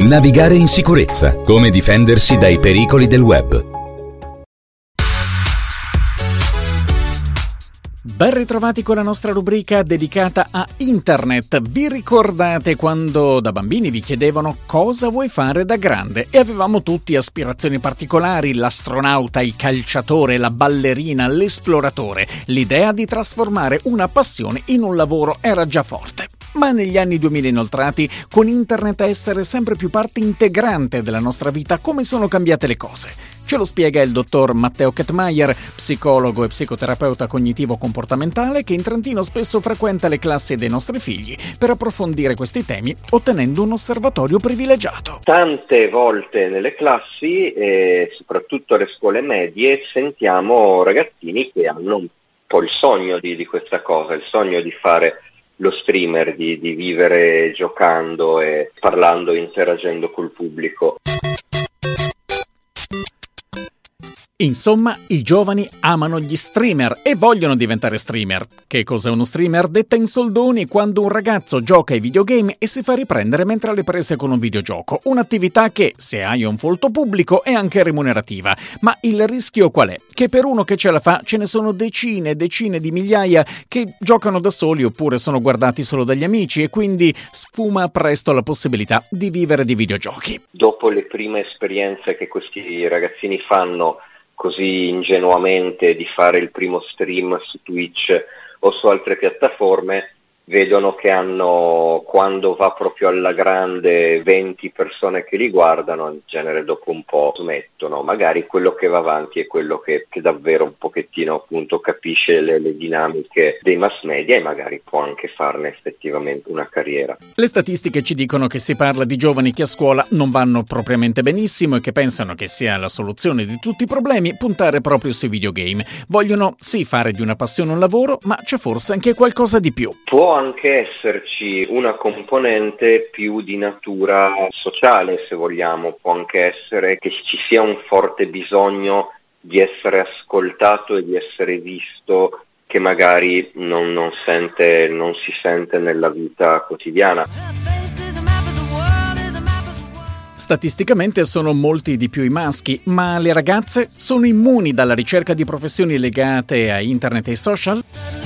Navigare in sicurezza. Come difendersi dai pericoli del web. Ben ritrovati con la nostra rubrica dedicata a Internet. Vi ricordate quando da bambini vi chiedevano cosa vuoi fare da grande? E avevamo tutti aspirazioni particolari: l'astronauta, il calciatore, la ballerina, l'esploratore. L'idea di trasformare una passione in un lavoro era già forte. Ma negli anni 2000 inoltrati, con Internet a essere sempre più parte integrante della nostra vita, come sono cambiate le cose? Ce lo spiega il dottor Matteo Kettmayer, psicologo e psicoterapeuta cognitivo-comportamentale, che in Trentino spesso frequenta le classi dei nostri figli per approfondire questi temi, ottenendo un osservatorio privilegiato. Tante volte nelle classi, soprattutto alle scuole medie, sentiamo ragazzini che hanno un po' il sogno di questa cosa, il sogno di fare lo streamer, di vivere giocando e parlando, interagendo col pubblico. Insomma, i giovani amano gli streamer e vogliono diventare streamer. Che cos'è uno streamer? Detta in soldoni, quando un ragazzo gioca ai videogame e si fa riprendere mentre alle prese con un videogioco. Un'attività che, se hai un folto pubblico, è anche remunerativa. Ma il rischio qual è? Che per uno che ce la fa ce ne sono decine e decine di migliaia che giocano da soli oppure sono guardati solo dagli amici, e quindi sfuma presto la possibilità di vivere di videogiochi. Dopo le prime esperienze che questi ragazzini fanno così ingenuamente, di fare il primo stream su Twitch o su altre piattaforme, vedono che hanno, quando va proprio alla grande, 20 persone che li guardano, in genere dopo un po' smettono. Magari quello che va avanti è quello che davvero un pochettino appunto capisce le dinamiche dei mass media e magari può anche farne effettivamente una carriera. Le statistiche ci dicono che si parla di giovani che a scuola non vanno propriamente benissimo e che pensano che sia la soluzione di tutti i problemi puntare proprio sui videogame. Vogliono sì fare di una passione un lavoro, ma c'è forse anche qualcosa di più. Può anche esserci una componente più di natura sociale, se vogliamo. Può anche essere che ci sia un forte bisogno di essere ascoltato e di essere visto, che magari non si sente nella vita quotidiana. Statisticamente sono molti di più i maschi, ma le ragazze sono immuni dalla ricerca di professioni legate a internet e ai social?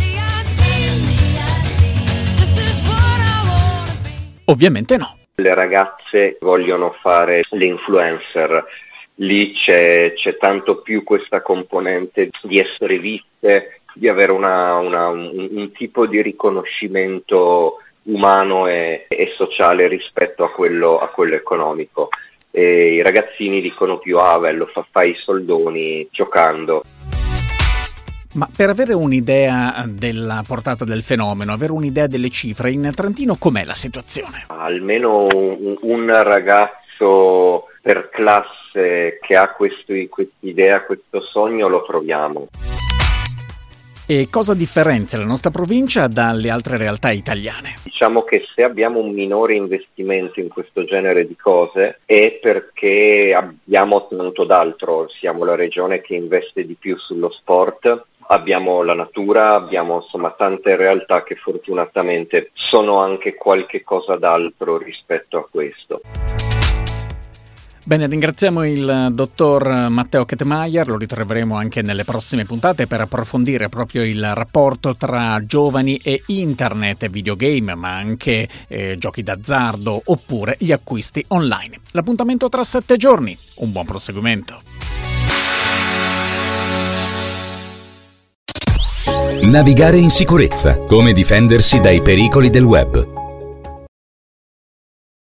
Ovviamente no. Le ragazze vogliono fare le influencer, lì c'è tanto più questa componente di essere viste, di avere un tipo di riconoscimento umano e sociale rispetto a quello economico. E i ragazzini dicono più: bello, fai i soldoni giocando. Ma per avere un'idea della portata del fenomeno, avere un'idea delle cifre, in Trentino com'è la situazione? Almeno un ragazzo per classe che ha quest'idea, questo sogno, lo troviamo. E cosa differenzia la nostra provincia dalle altre realtà italiane? Diciamo che se abbiamo un minore investimento in questo genere di cose è perché abbiamo tanto d'altro. Siamo la regione che investe di più sullo sport, abbiamo la natura, abbiamo insomma tante realtà che fortunatamente sono anche qualche cosa d'altro rispetto a questo. Bene, ringraziamo il dottor Matteo Kettmayer, lo ritroveremo anche nelle prossime puntate per approfondire proprio il rapporto tra giovani e internet, videogame, ma anche giochi d'azzardo oppure gli acquisti online. L'appuntamento tra 7 giorni, un buon proseguimento. Navigare in sicurezza. Come difendersi dai pericoli del web.